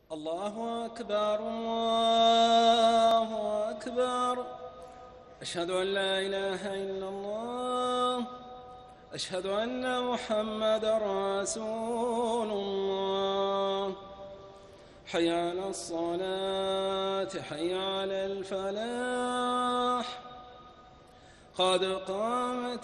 الله أكبر الله أكبر. أشهد أن لا إله إلا الله. أشهد أن محمدًا رسول الله. حي على الصلاة حي على الفلاح. قد قامت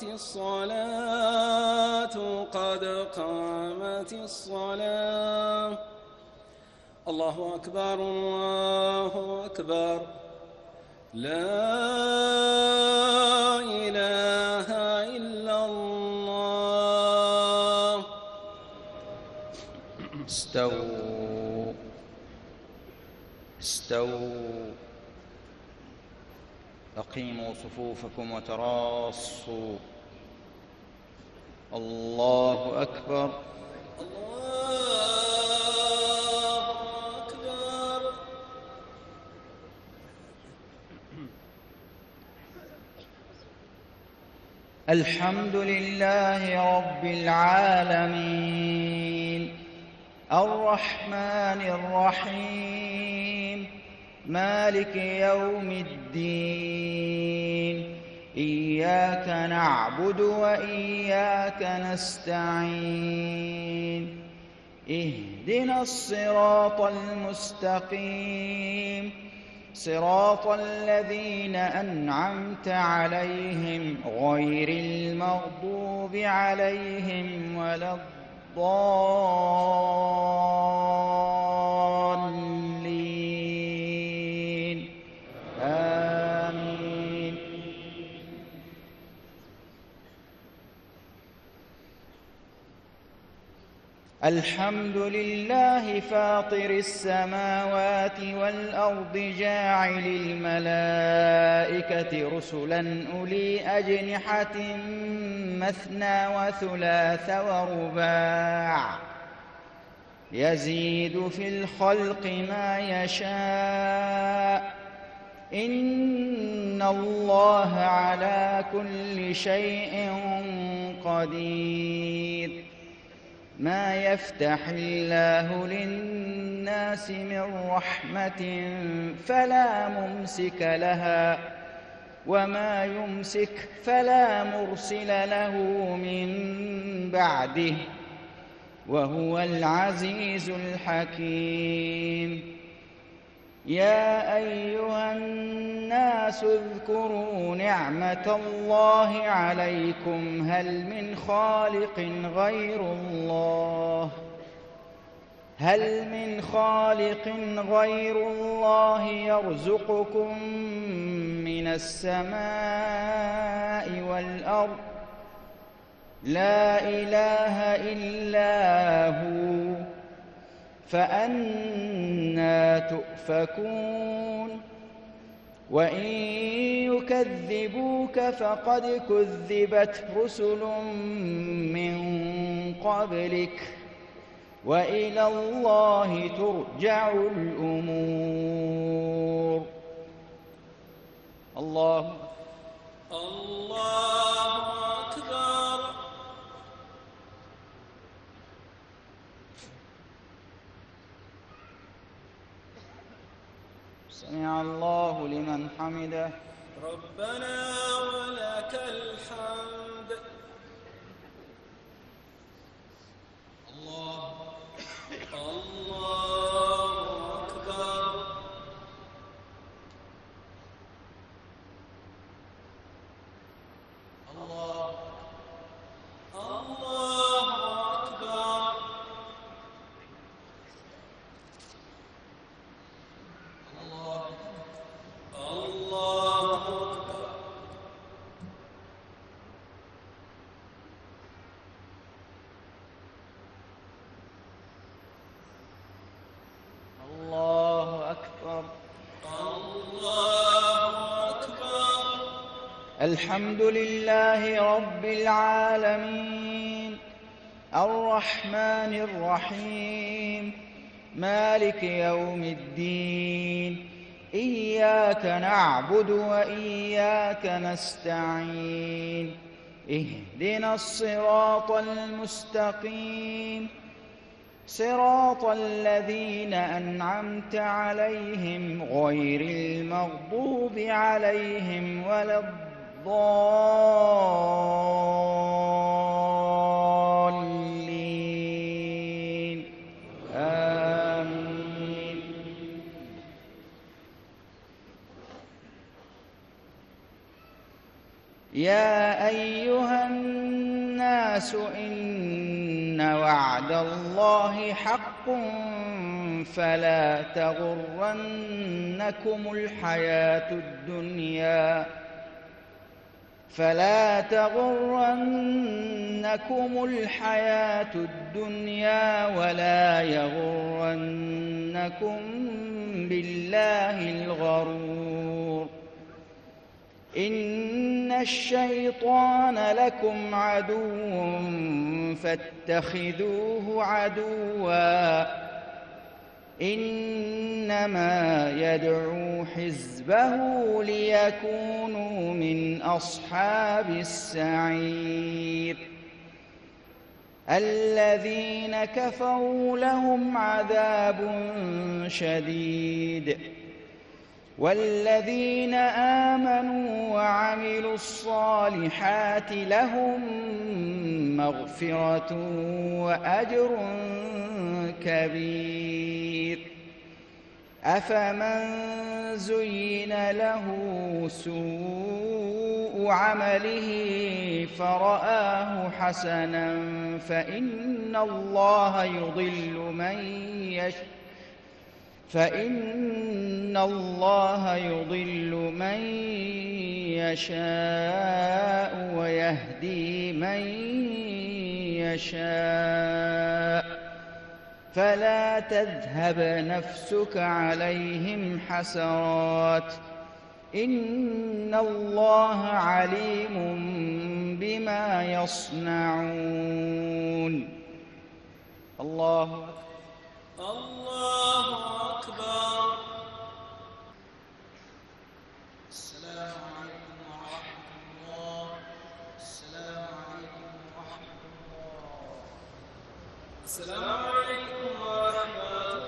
الصلاة قد قامت الصلاة. الله أكبر الله أكبر. لا إله إلا الله. استووا استووا. أقيموا صفوفكم وتراصوا. الله أكبر. الحمد لله رب العالمين الرحمن الرحيم مالك يوم الدين. إياك نعبد وإياك نستعين. اهدنا الصراط المستقيم صراط الذين أنعمت عليهم غير المغضوب عليهم ولا الضالين. آمين. الحمد لله فاطر السماوات والأرض جاعل الملائكة رسلا أولي أجنحة مثنى وثلاث ورباع يزيد في الخلق ما يشاء. إن الله على كل شيء قدير. ما يفتح الله للناس من رحمة فلا ممسك لها وما يمسك فلا مرسل له من بعده وهو العزيز الحكيم. يا أيها الناس اذكروا نعمة الله عليكم هل من خالق غير الله يرزقكم من السماء والأرض؟ لا إله إلا هو فأنى تؤفكون. وإن يكذبوك فقد كذبت رسل من قبلك وإلى الله ترجع الأمور. الله أكبر. سمع الله لمن حمده. ربنا ولك الحمد. الله أكبر. الله أكبر. الحمد لله رب العالمين الرحمن الرحيم مالك يوم الدين. إياك نعبد وإياك نستعين. اهدنا الصراط المستقيم صراط الذين أنعمت عليهم غير المغضوب عليهم ولا الضالين آمين. يا أيها الناس إن وعد الله حق فلا تغرنكم الحياة الدنيا ولا يغرنكم بالله الغرور. إن الشيطان لكم عدو فاتخذوه عدوا إنما يدعو حزبه ليكونوا من أصحاب السعير. الذين كفروا لهم عذاب شديد والذين آمنوا وعملوا الصالحات لهم مغفرة وأجر كبير. أفمن زين له سوء عمله فرآه حسنا فإن الله يضل من يشاء ويهدي من يشاء فلا تذهب نفسك عليهم حسرات إن الله عليم بما يصنعون. الله أكبر. السلام عليكم ورحمة الله. السلام عليكم ورحمة الله. السلام عليكم ورحمة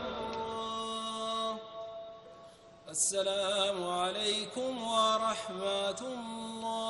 الله. السلام عليكم ورحمة الله.